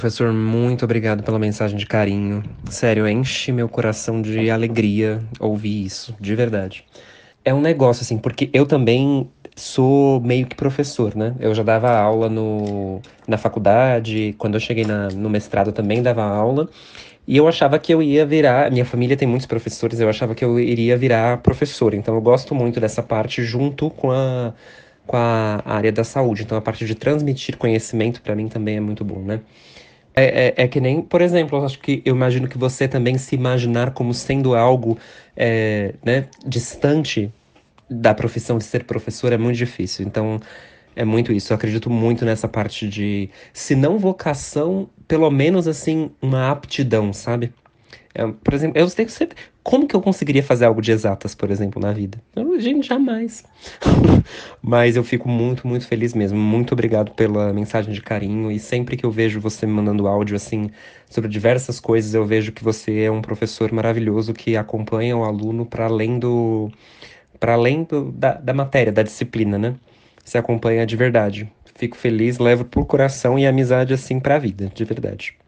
Professor, muito obrigado pela mensagem de carinho. Sério, enche meu coração de alegria ouvir isso, de verdade. É um negócio, assim, porque eu também sou meio que professor, né? Eu já dava aula na faculdade, quando eu cheguei no mestrado eu também dava aula, e eu achava que eu ia virar. Minha família tem muitos professores, eu achava que eu iria virar professor, então eu gosto muito dessa parte junto com a área da saúde. Então a parte de transmitir conhecimento para mim também é muito bom, né? É que nem, por exemplo, eu acho que eu imagino que você também se imaginar como sendo algo, né, distante da profissão de ser professor é muito difícil. Então, é muito isso. Eu acredito muito nessa parte de, se não vocação, pelo menos assim, uma aptidão, sabe? Por exemplo, eu sei que você. Como que eu conseguiria fazer algo de exatas, por exemplo, na vida? Gente, jamais. Mas eu fico muito, muito feliz mesmo. Muito obrigado pela mensagem de carinho. E sempre que eu vejo você me mandando áudio assim sobre diversas coisas, eu vejo que você é um professor maravilhoso que acompanha o aluno para além da matéria, da disciplina, né? Você acompanha de verdade. Fico feliz, levo por coração e amizade assim pra vida, de verdade.